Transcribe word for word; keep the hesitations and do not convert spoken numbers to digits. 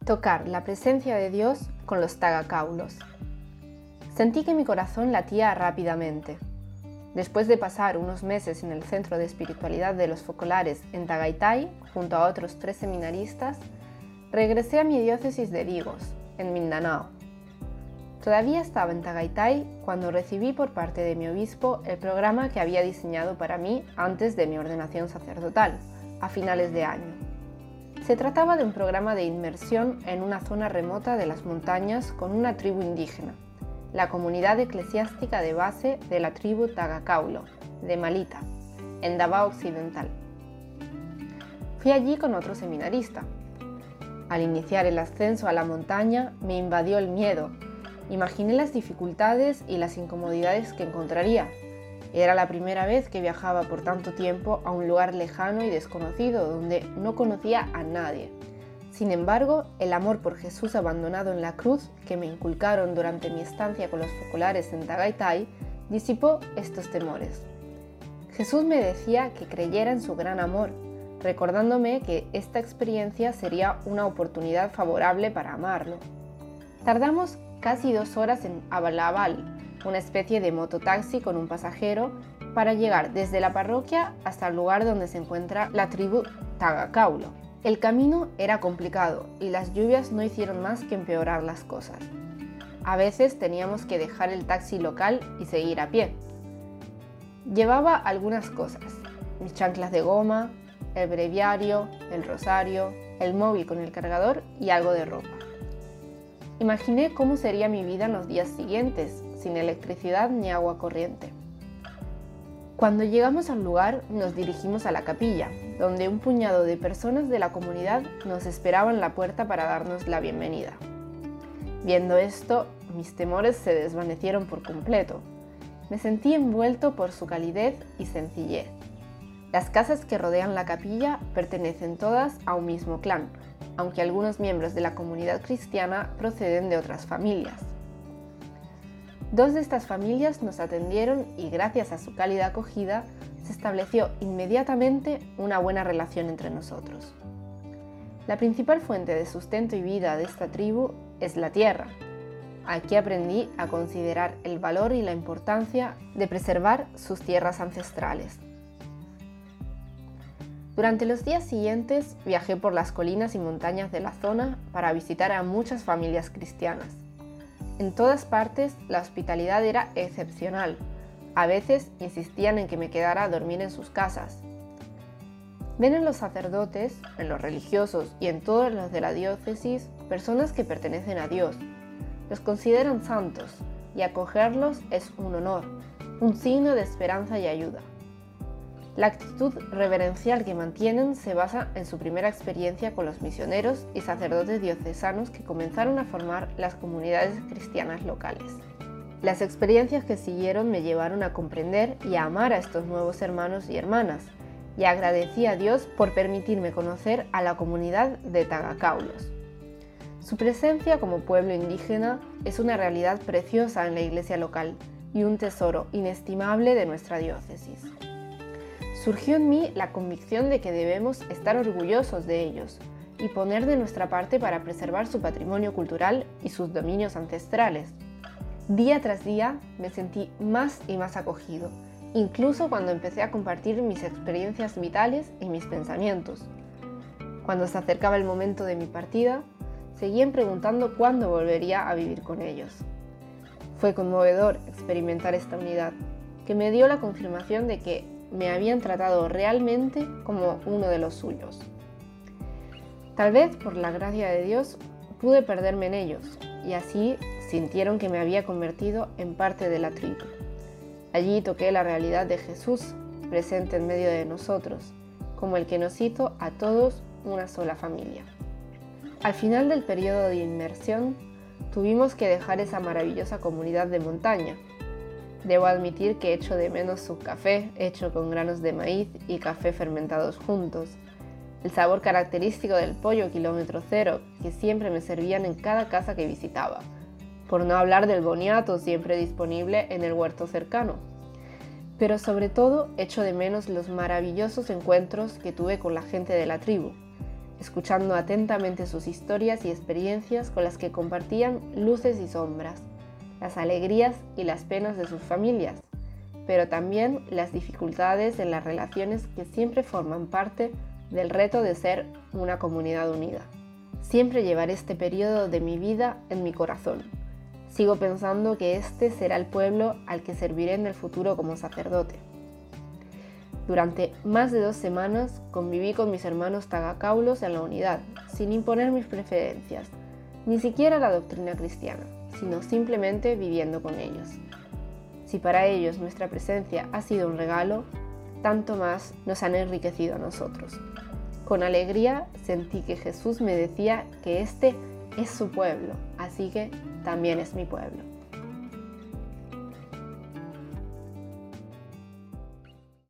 Tocar la presencia de Dios con los tagacaulos. Sentí que mi corazón latía rápidamente. Después de pasar unos meses en el Centro de Espiritualidad de los Focolares en Tagaytay, junto a otros tres seminaristas, regresé a mi diócesis de Digos, en Mindanao. Todavía estaba en Tagaytay cuando recibí por parte de mi obispo el programa que había diseñado para mí antes de mi ordenación sacerdotal, a finales de año. Se trataba de un programa de inmersión en una zona remota de las montañas con una tribu indígena, la comunidad eclesiástica de base de la tribu Tagacaulo, de Malita, en Davao Occidental. Fui allí con otro seminarista. Al iniciar el ascenso a la montaña me invadió el miedo. Imaginé las dificultades y las incomodidades que encontraría. Era la primera vez que viajaba por tanto tiempo a un lugar lejano y desconocido donde no conocía a nadie. Sin embargo, el amor por Jesús abandonado en la cruz que me inculcaron durante mi estancia con los focolares en Tagaytay disipó estos temores. Jesús me decía que creyera en su gran amor, recordándome que esta experiencia sería una oportunidad favorable para amarlo. Tardamos casi dos horas en Abalabal, una especie de mototaxi con un pasajero, para llegar desde la parroquia hasta el lugar donde se encuentra la tribu Tagacaulo. El camino era complicado y las lluvias no hicieron más que empeorar las cosas. A veces teníamos que dejar el taxi local y seguir a pie. Llevaba algunas cosas: mis chanclas de goma, el breviario, el rosario, el móvil con el cargador y algo de ropa. Imaginé cómo sería mi vida en los días siguientes, sin electricidad ni agua corriente. Cuando llegamos al lugar, nos dirigimos a la capilla, donde un puñado de personas de la comunidad nos esperaban en la puerta para darnos la bienvenida. Viendo esto, mis temores se desvanecieron por completo. Me sentí envuelto por su calidez y sencillez. Las casas que rodean la capilla pertenecen todas a un mismo clan, aunque algunos miembros de la comunidad cristiana proceden de otras familias. Dos de estas familias nos atendieron y gracias a su cálida acogida se estableció inmediatamente una buena relación entre nosotros. La principal fuente de sustento y vida de esta tribu es la tierra. Aquí aprendí a considerar el valor y la importancia de preservar sus tierras ancestrales. Durante los días siguientes viajé por las colinas y montañas de la zona para visitar a muchas familias cristianas. En todas partes la hospitalidad era excepcional. A veces insistían en que me quedara a dormir en sus casas. Ven en los sacerdotes, en los religiosos y en todos los de la diócesis personas que pertenecen a Dios. Los consideran santos y acogerlos es un honor, un signo de esperanza y ayuda. La actitud reverencial que mantienen se basa en su primera experiencia con los misioneros y sacerdotes diocesanos que comenzaron a formar las comunidades cristianas locales. Las experiencias que siguieron me llevaron a comprender y a amar a estos nuevos hermanos y hermanas, y agradecí a Dios por permitirme conocer a la comunidad de Tagacaulos. Su presencia como pueblo indígena es una realidad preciosa en la iglesia local y un tesoro inestimable de nuestra diócesis. Surgió en mí la convicción de que debemos estar orgullosos de ellos y poner de nuestra parte para preservar su patrimonio cultural y sus dominios ancestrales. Día tras día me sentí más y más acogido, incluso cuando empecé a compartir mis experiencias vitales y mis pensamientos. Cuando se acercaba el momento de mi partida, seguían preguntando cuándo volvería a vivir con ellos. Fue conmovedor experimentar esta unidad, que me dio la confirmación de que me habían tratado realmente como uno de los suyos. Tal vez por la gracia de Dios pude perderme en ellos y así sintieron que me había convertido en parte de la tribu. Allí toqué la realidad de Jesús presente en medio de nosotros, como el que nos hizo a todos una sola familia. Al final del periodo de inmersión, tuvimos que dejar esa maravillosa comunidad de montaña. Debo admitir que echo de menos su café hecho con granos de maíz y café fermentados juntos, el sabor característico del pollo kilómetro cero que siempre me servían en cada casa que visitaba, por no hablar del boniato siempre disponible en el huerto cercano. Pero sobre todo echo de menos los maravillosos encuentros que tuve con la gente de la tribu, escuchando atentamente sus historias y experiencias con las que compartían luces y sombras, las alegrías y las penas de sus familias, pero también las dificultades en las relaciones que siempre forman parte del reto de ser una comunidad unida. Siempre llevaré este periodo de mi vida en mi corazón. Sigo pensando que este será el pueblo al que serviré en el futuro como sacerdote. Durante más de dos semanas conviví con mis hermanos tagacaulos en la unidad, sin imponer mis preferencias, ni siquiera la doctrina cristiana, sino simplemente viviendo con ellos. Si para ellos nuestra presencia ha sido un regalo, tanto más nos han enriquecido a nosotros. Con alegría sentí que Jesús me decía que este es su pueblo, así que también es mi pueblo.